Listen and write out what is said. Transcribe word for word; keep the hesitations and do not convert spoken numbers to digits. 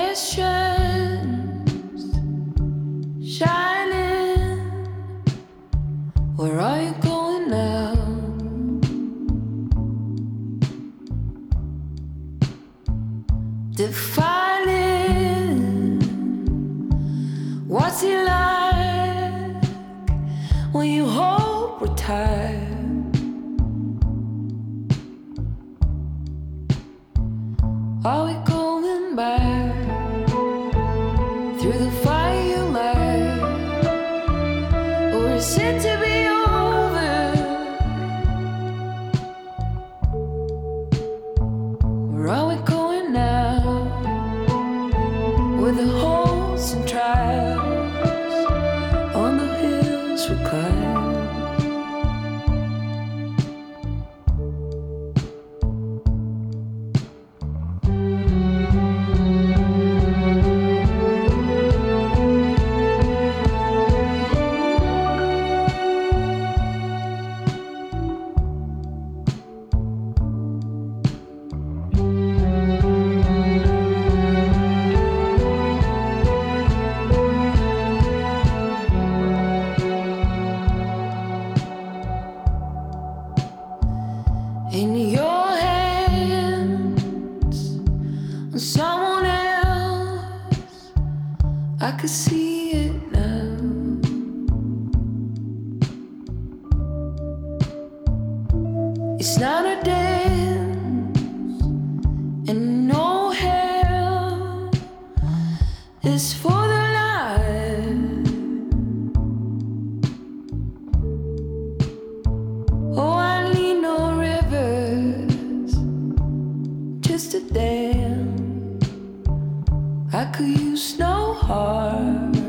questions shining. Where are you going now? Defining what's he like when you hope retire. Are we going back through the firelight, or is it to be over? Where are we going now? With the holes and trials on the hills we climb. In your hands, on someone else, I could see it now. It's not a dance, and no hell is for the light. Oh, I need no just a damn. I could use no heart.